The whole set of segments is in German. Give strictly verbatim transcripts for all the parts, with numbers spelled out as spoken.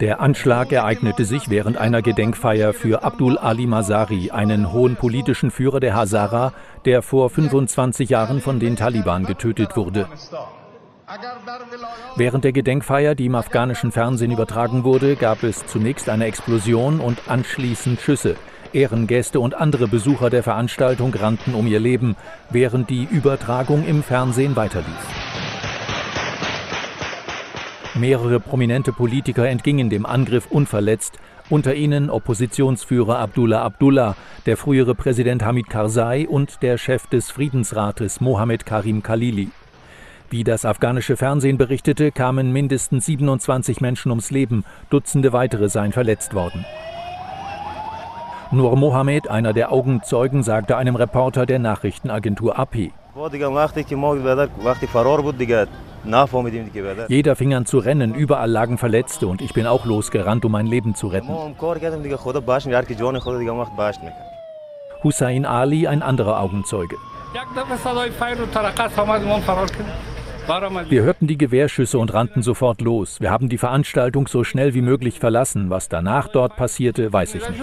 Der Anschlag ereignete sich während einer Gedenkfeier für Abdul Ali Mazari, einen hohen politischen Führer der Hazara, der vor fünfundzwanzig Jahren von den Taliban getötet wurde. Während der Gedenkfeier, die im afghanischen Fernsehen übertragen wurde, gab es zunächst eine Explosion und anschließend Schüsse. Ehrengäste und andere Besucher der Veranstaltung rannten um ihr Leben, während die Übertragung im Fernsehen weiterlief. Mehrere prominente Politiker entgingen dem Angriff unverletzt, unter ihnen Oppositionsführer Abdullah Abdullah, der frühere Präsident Hamid Karzai und der Chef des Friedensrates Mohammed Karim Khalili. Wie das afghanische Fernsehen berichtete, kamen mindestens siebenundzwanzig Menschen ums Leben, Dutzende weitere seien verletzt worden. Nur Mohammed, einer der Augenzeugen, sagte einem Reporter der Nachrichtenagentur A P: Jeder fing an zu rennen, überall lagen Verletzte und ich bin auch losgerannt, um mein Leben zu retten. Hussein Ali, ein anderer Augenzeuge: Wir hörten die Gewehrschüsse und rannten sofort los. Wir haben die Veranstaltung so schnell wie möglich verlassen. Was danach dort passierte, weiß ich nicht.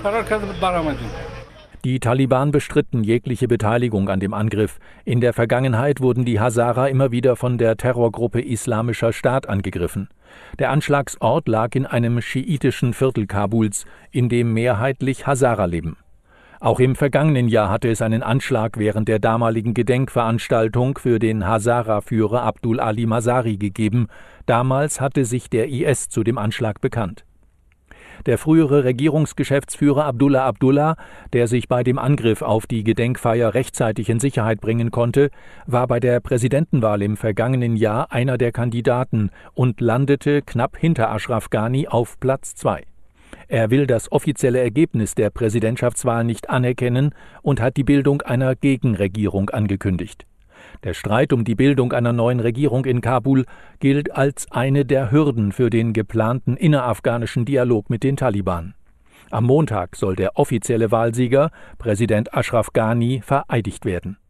Die Taliban bestritten jegliche Beteiligung an dem Angriff. In der Vergangenheit wurden die Hazara immer wieder von der Terrorgruppe Islamischer Staat angegriffen. Der Anschlagsort lag in einem schiitischen Viertel Kabuls, in dem mehrheitlich Hazara leben. Auch im vergangenen Jahr hatte es einen Anschlag während der damaligen Gedenkveranstaltung für den Hazara-Führer Abdul Ali Mazari gegeben. Damals hatte sich der I S zu dem Anschlag bekannt. Der frühere Regierungsgeschäftsführer Abdullah Abdullah, der sich bei dem Angriff auf die Gedenkfeier rechtzeitig in Sicherheit bringen konnte, war bei der Präsidentenwahl im vergangenen Jahr einer der Kandidaten und landete knapp hinter Ashraf Ghani auf Platz zwei. Er will das offizielle Ergebnis der Präsidentschaftswahl nicht anerkennen und hat die Bildung einer Gegenregierung angekündigt. Der Streit um die Bildung einer neuen Regierung in Kabul gilt als eine der Hürden für den geplanten innerafghanischen Dialog mit den Taliban. Am Montag soll der offizielle Wahlsieger, Präsident Ashraf Ghani, vereidigt werden.